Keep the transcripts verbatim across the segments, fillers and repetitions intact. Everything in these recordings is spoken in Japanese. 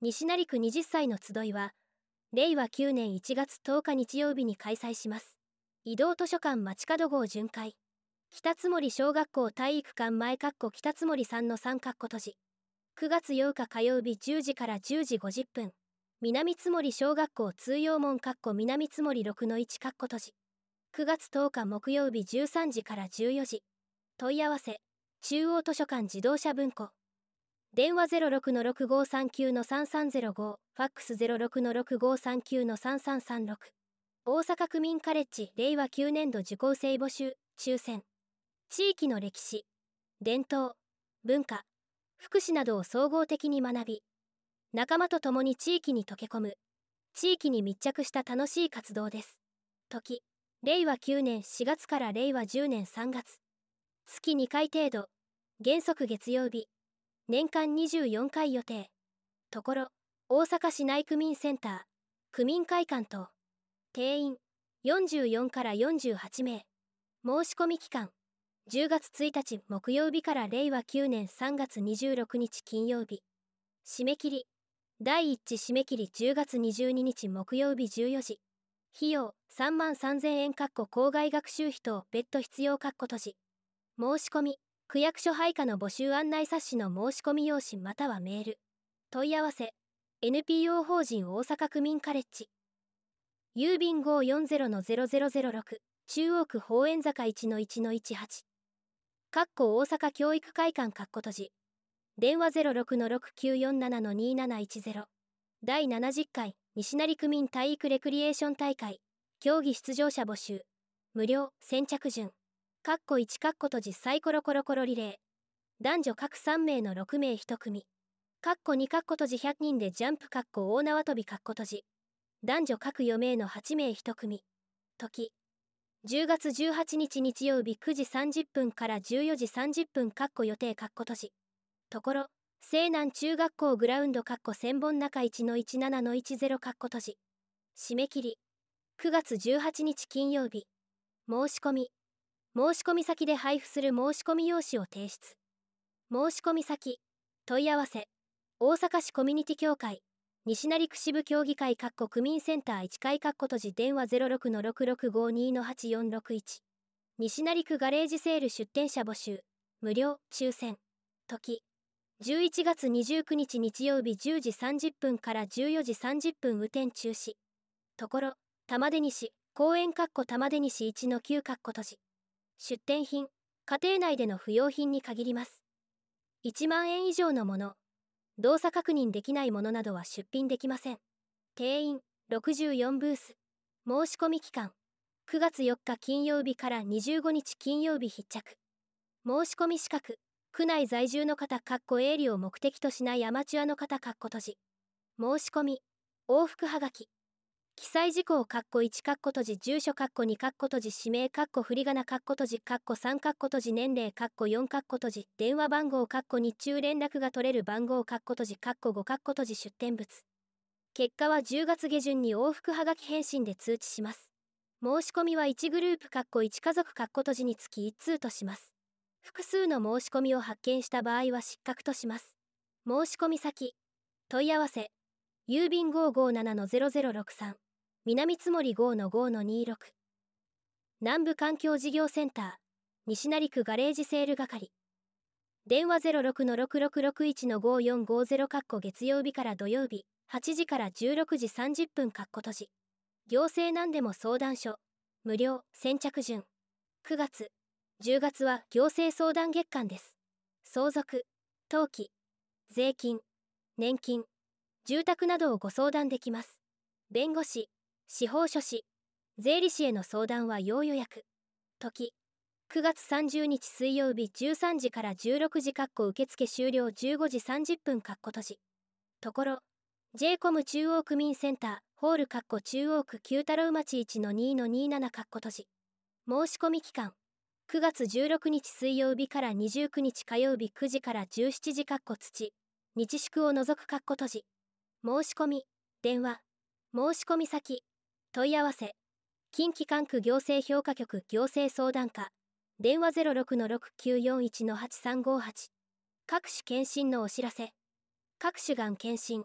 西成区はたちの集いは、れいわきゅうねんいちがつとおか日曜日に開催します。移動図書館街角号巡回。北津森小学校体育館前北津森さんのさん閉じ。くがつようか火曜日じゅうじからじゅうじごじゅっぷん。南津森小学校通用門南津森ろくのいち閉じ。くがつとおか木曜日じゅうさんじからじゅうよじ。問い合わせ、中央図書館自動車文庫。電話 ゼロろくのろくごさんきゅうのさんさんゼロご、ファックス ゼロろくのろくごさんきゅうのさんさんさんろく。大阪区民カレッジれいわきゅうねんど受講生募集、抽選。地域の歴史、伝統、文化、福祉などを総合的に学び、仲間と共に地域に溶け込む、地域に密着した楽しい活動です。時、れいわきゅうねんしがつかられいわじゅうねんさんがつ。月にかい程度、原則月曜日。年間にじゅうよんかい予定。ところ、大阪市内区民センター、区民会館等。定員、よんじゅうよんからよんじゅうはちめい。申し込み期間、じゅうがつついたち木曜日かられいわきゅうねんさんがつにじゅうろくにち金曜日。締め切り、だいいち締め切りじゅうがつにじゅうににち木曜日じゅうよじ。費用、さんまんさんぜんえん校外学習費等別途必要閉じ。申し込み、区役所配下の募集案内冊子の申し込み用紙またはメール。問い合わせ、エヌピーオー 法人大阪区民カレッジ。郵便 ごーよんゼロのゼロゼロゼロろく、中央区宝円坂 いちのいちのいちはち。大阪教育会館閉じ。電話 ゼロろくのろくきゅうよんななのになないちゼロ。だいななじゅっかい西成区民体育レクリエーション大会。競技出場者募集。無料、先着順。カッコいちカッコ閉じサイコロコロコロリレー。男女各さんめいのろくめいいち組。カッコにカッコ閉じひゃくにんでジャンプカッコ大縄跳びカッコ閉じ。男女各よめいのはちめいいち組。時。じゅうがつじゅうはちにち日曜日くじさんじゅっぷんからじゅうよじさんじゅっぷんカッコ予定カッコ閉じ。ところ、西南中学校グラウンドカッコ千本中 いちのいちななのいちゼロカッコ閉じ。締め切り。くがつじゅうはちにち金曜日。申し込み。申し込み先で配布する申し込み用紙を提出。申し込み先、問い合わせ、大阪市コミュニティ協会、西成区支部協議会区民センターいちかい閉じ電話 ゼロろくのろくろくごにのはちよんろくいち。西成区ガレージセール出店者募集、無料、抽選。時、じゅういちがつにじゅうくにち日曜日じゅうじさんじゅっぷんからじゅうよじさんじゅっぷん雨天中止。ところ、玉出西、公園玉出西いちのきゅう閉じ。出店品、家庭内での不要品に限ります。いちまんえん以上のもの、動作確認できないものなどは出品できません。定員、ろくじゅうよんブース。申し込み期間、くがつよっか金曜日からにじゅうごにち金曜日必着。申し込み資格、区内在住の方営利を目的としないアマチュアの方閉じ。申し込み、往復はがき。記載事項いち閉じ住所に閉じ氏名振り仮名閉じさん閉じ年齢よん閉じ電話番号日中連絡が取れる番号閉じご閉じ出店物。結果はじゅうがつげじゅんに往復はがき返信で通知します。申し込みはいちグループいち家族閉じにつきいち通とします。複数の申し込みを発見した場合は失格とします。申し込み先、問い合わせ、郵便 ごーごーななのゼロゼロろくさん。南津森 ごのごのにろく。南部環境事業センター、西成区ガレージセール係。電話 ゼロろくのろくろくろくいちのごよんごゼロ月曜日から土曜日、はちじからじゅうろくじさんじゅっぷん閉じ。行政なんでも相談所、無料、先着順。くがつ、じゅうがつは行政相談月間です。相続、登記、税金、年金、住宅などをご相談できます。弁護士、司法書士、税理士への相談は要予約。時、くがつさんじゅうにち水曜日じゅうさんじからじゅうろくじ受付終了じゅうごじさんじゅっぷん閉じ。ところ、ジェイコム 中央区民センター、ホール中央区九太郎町 いちのにのになな閉じ。申し込み期間、くがつじゅうろくにち水曜日からにじゅうくにち火曜日くじからじゅうしちじ土、日祝を除く閉じ。申し込み、電話、申し込み先、問い合わせ、近畿管区行政評価局行政相談課、電話 ゼロろくのろくきゅうよんいちのはちさんごはち。各種検診のお知らせ、各種がん検診、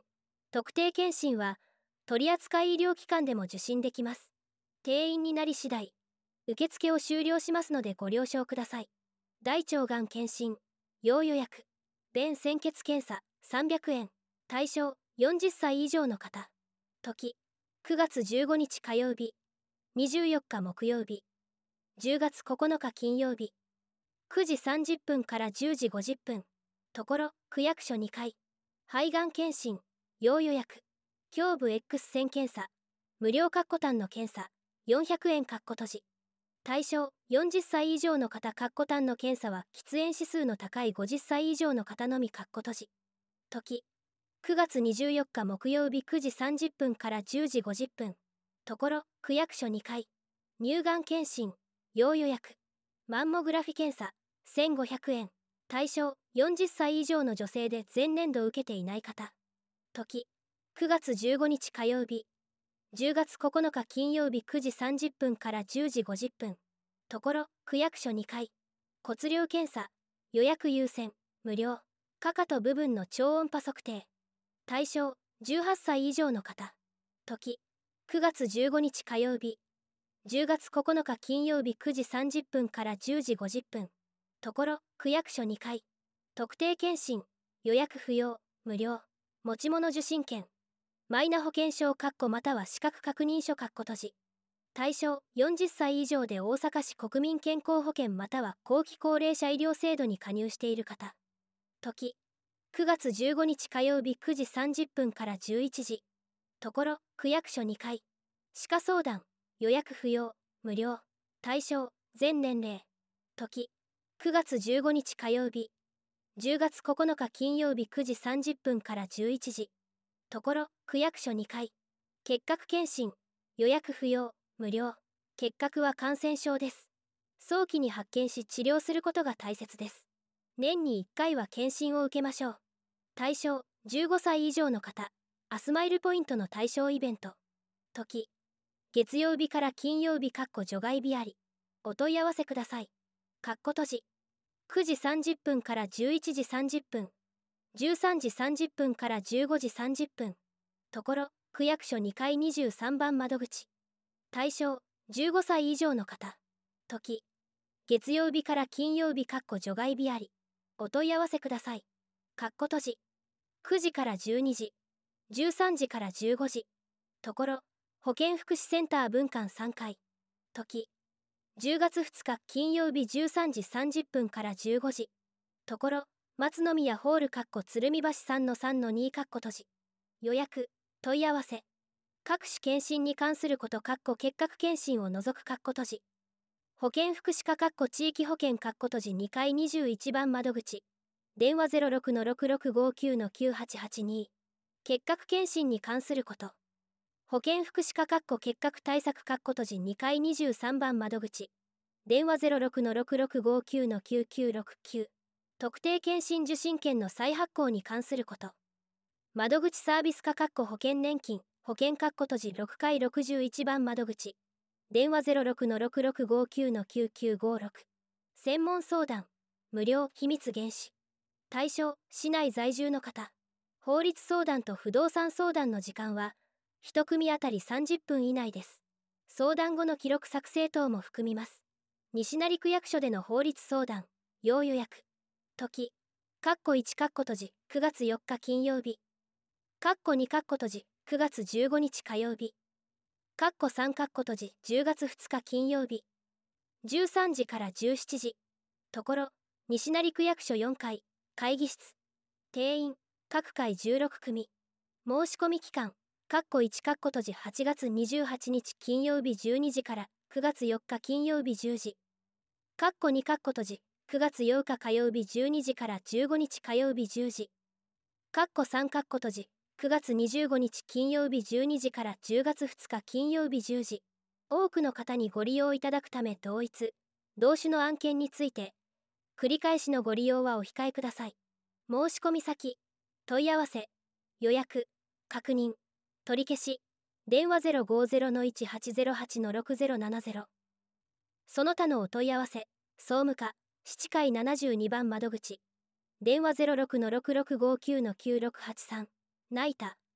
特定健診は取扱医療機関でも受診できます。定員になり次第受付を終了しますのでご了承ください。大腸がん検診要予約。便潜血検査さんびゃくえん。対象よんじゅっさい以上の方。時くがつじゅうごにち火曜日、にじゅうよっか木曜日、じゅうがつここのか金曜日。くじさんじゅっぷんからじゅうじごじゅっぷん。ところ区役所にかい。肺がん検診要予約。胸部 X 線検査無料カッコタンの検査よんひゃくえんカッコ閉じ。対象よんじゅっさい以上の方カッコタンの検査は喫煙指数の高いごじゅっさい以上の方のみカッコ閉じ。時くがつにじゅうよっか木曜日くじさんじゅっぷんからじゅうじごじゅっぷん。ところ区役所にかい。乳がん検診要予約。マンモグラフィ検査せんごひゃくえん。対象よんじゅっさい以上の女性で前年度受けていない方。時くがつじゅうごにち火曜日、じゅうがつここのか金曜日くじさんじゅっぷんからじゅうじごじゅっぷん。ところ区役所にかい。骨量検査予約優先無料。かかと部分の超音波測定。対象じゅうはっさい以上の方。時くがつじゅうごにち火曜日、じゅうがつここのか金曜日くじさんじゅっぷんからじゅうじごじゅっぷん。ところ区役所にかい。特定健診予約不要無料。持ち物受診券マイナ保険証かっこまたは資格確認書かっこ閉じ。対象よんじゅっさい以上で大阪市国民健康保険または後期高齢者医療制度に加入している方。時くがつじゅうごにち火曜日くじさんじゅっぷんからじゅういちじ。ところ区役所にかい。歯科相談予約不要無料。対象全年齢。時くがつじゅうごにち火曜日、じゅうがつここのか金曜日くじさんじゅっぷんからじゅういちじ。ところ区役所にかい。結核検診予約不要無料。結核は感染症です。早期に発見し治療することが大切です。年にいっかいは検診を受けましょう。対象じゅうごさい以上の方。アスマイルポイントの対象イベント。時月曜日から金曜日かっこ除外日あり。お問い合わせください。かっこ閉じ。くじさんじゅっぷんからじゅういちじさんじゅっぷん。じゅうさんじさんじゅっぷんからじゅうごじさんじゅっぷん。ところ区役所にかいにじゅうさんばん窓口。対象じゅうごさい以上の方。時月曜日から金曜日かっこ除外日あり。お問い合わせください。かっこ閉じ。くじからじゅうにじ、じゅうさんじからじゅうごじ。ところ保健福祉センター分館さんかい。時じゅうがつふつか金曜日じゅうさんじさんじゅっぷんからじゅうごじ。ところ松宮ホールかっこ鶴見橋 さんのさんのに かっこ閉じ。予約問い合わせ各種検診に関することかっこ結核検診を除くかっこ閉じ。保健福祉課かっこ地域保険かっこ閉じにかいにじゅういちばん窓口。電話 ゼロろくのろくろくごきゅうのきゅうはちはちに。結核検診に関すること。保健福祉課かっこ結核対策かっこ閉じにかいにじゅうさんばん窓口。電話 ゼロろくのろくろくごきゅうのきゅうきゅうろくきゅう。特定健診受診券の再発行に関すること。窓口サービス課かっこ保険年金保険かっこ閉じろっかいろくじゅういちばん窓口。電話 ゼロろくのろくろくごきゅうのきゅうきゅうごろく。専門相談無料秘密原資。対象市内在住の方。法律相談と不動産相談の時間は一組あたりさんじゅっぷん以内です。相談後の記録作成等も含みます。西成区役所での法律相談要予約。時かっこいちかっこ閉じくがつよっか金曜日。かっこにかっこ閉じくがつじゅうごにち火曜日。かっこさんかっこ閉じじゅうがつふつか金曜日。じゅうさんじからじゅうしちじ。ところ西成区役所よんかい会議室。定員各回じゅうろくくみ。申し込み期間かっこいちかっこ閉じはちがつにじゅうはちにち金曜日じゅうにじからくがつよっか金曜日じゅうじ。かっこにかっこ閉じくがつようか火曜日じゅうにじからじゅうごにち火曜日じゅうじ。かっこさんかっこ閉じくがつにじゅうごにち金曜日じゅうにじからじゅうがつふつか金曜日じゅうじ。多くの方にご利用いただくため同一同種の案件について繰り返しのご利用はお控えください。申し込み先問い合わせ予約確認取り消し電話 ゼロごゼロのいちはちゼロはちのろくゼロななゼロ。その他のお問い合わせ総務課七階ななじゅうにばん窓口。電話 ゼロろくのろくろくごきゅうのきゅうろくはちさん。ナイタ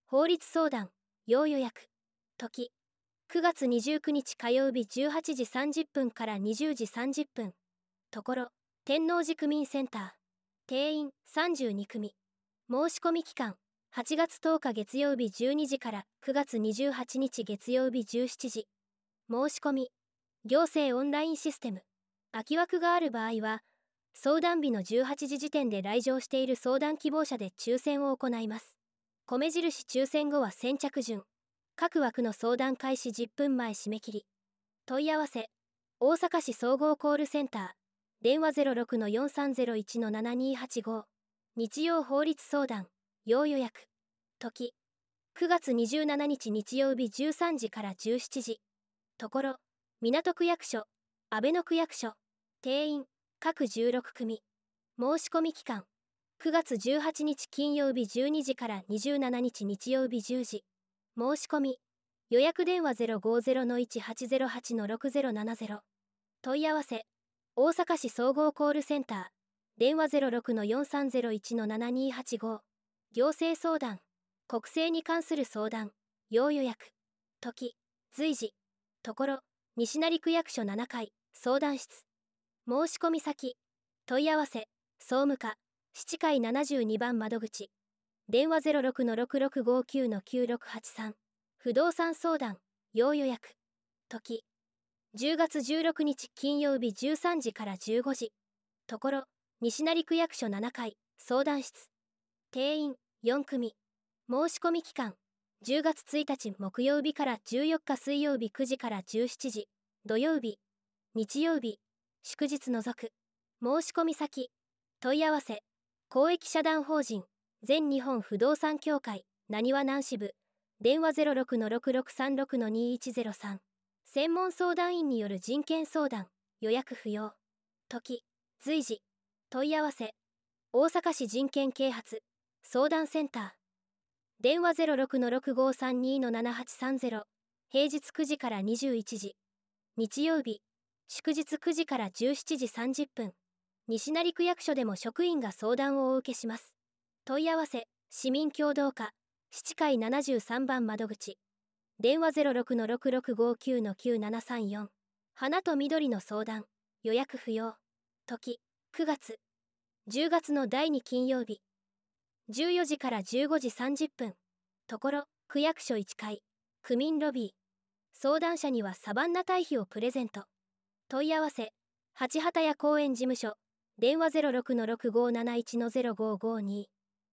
法律相談要予約時くがつにじゅうくにち火曜日じゅうはちじさんじゅっぷんからにじゅうじさんじゅっぷんところ天王寺区民センター定員さんじゅうにくみ申し込み期間はちがつとおか月曜日じゅうにじからくがつにじゅうはちにち月曜日じゅうしちじ申し込み行政オンラインシステム空き枠がある場合は相談日のじゅうはちじ時点で来場している相談希望者で抽選を行います。米印抽選後は先着順各枠の相談開始じゅっぷんまえ締め切り問い合わせ大阪市総合コールセンター電話 ゼロろくのよんさんゼロいちのななにーはちご 日曜法律相談要予約時くがつにじゅうしちにち日曜日じゅうさんじからじゅうしちじところ港区役所阿倍野区役所定員各じゅうろくくみ申し込み期間くがつじゅうはちにち金曜日じゅうにじからにじゅうしちにち日曜日じゅうじ申し込み予約電話 ゼロごゼロのいちはちゼロはちのろくゼロななゼロ 問い合わせ大阪市総合コールセンター電話 ゼロろくのよんさんゼロいちのななにーはちご 行政相談国政に関する相談要予約時随時ところ西成区役所ななかい相談室申し込み先問い合わせ総務課七階ななじゅうにばん窓口電話 ゼロろくのろくろくごきゅうのきゅうろくはちさん 不動産相談要予約時じゅうがつじゅうろくにち金曜日じゅうさんじからじゅうごじところ西成区役所ななかい相談室定員よんくみ申し込み期間じゅうがつついたち木曜日からじゅうよっか水曜日くじからじゅうしちじ土曜日日曜日祝日除く申し込み先問い合わせ公益社団法人全日本不動産協会なにわ南支部電話 ゼロろくのろくろくさんろくのにいちゼロさん 専門相談員による人権相談予約不要時随時問い合わせ大阪市人権啓発相談センター電話 ゼロろくのろくごさんにのななはちさんゼロ 平日くじからにじゅういちじ日曜日祝日くじからじゅうしちじさんじゅっぷん西成区役所でも職員が相談をお受けします。問い合わせ市民協働課七階ななじゅうさんばん窓口電話 ゼロろくのろくろくごきゅうのきゅうななさんよん 花と緑の相談予約不要時くがつじゅうがつのだいに金曜日じゅうよじからじゅうごじさんじゅっぷんところ区役所いっかい区民ロビー相談者にはサバンナ堆肥をプレゼント問い合わせ八幡屋公園事務所電話 ゼロろくのろくごなないちのゼロごごに